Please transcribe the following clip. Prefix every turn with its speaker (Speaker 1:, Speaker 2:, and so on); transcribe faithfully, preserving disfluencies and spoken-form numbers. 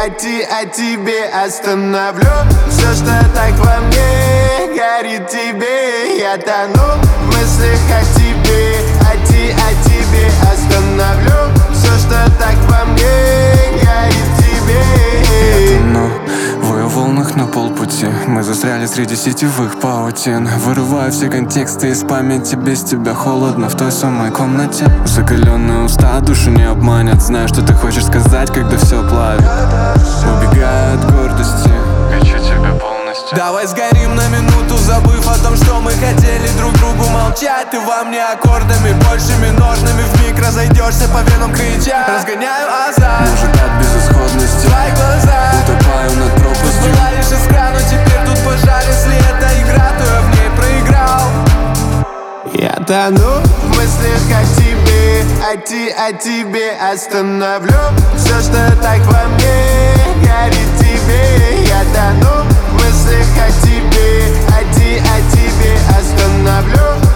Speaker 1: о, ти, о тебе остановлю все, что так во мне горит тебе. Я тону в мыслях о тебе, о, ти, о тебе остановлю все, что так во мне горит тебе.
Speaker 2: Я тону в ее волнах на полпути. Мы застряли среди сетевых паутин. Вырываю все контексты из памяти. Без тебя холодно в той самой комнате. Закаленные уста душу не обманет. Знаю, что ты хочешь сказать, когда все плавит. Убегаю от гордости, хочу тебя полностью.
Speaker 3: Давай сгорим на минуту, забыв о том, что мы хотели друг другу молчать. Ты во мне аккордами, большими ножными вмиг разойдешься по венам крича. Разгоняю азарт,
Speaker 2: Может, от безысходности
Speaker 3: твои глаза,
Speaker 2: утопаю над пропастью.
Speaker 3: была лишь искра, но теперь тут пожар. Если это игра, то я в ней проиграл.
Speaker 1: Я тону в мыслях о тебе, о, ти, о тебе остановлю все, что так во мне горит тебе. Я тону в мыслях о тебе, о, ти, о тебе остановлю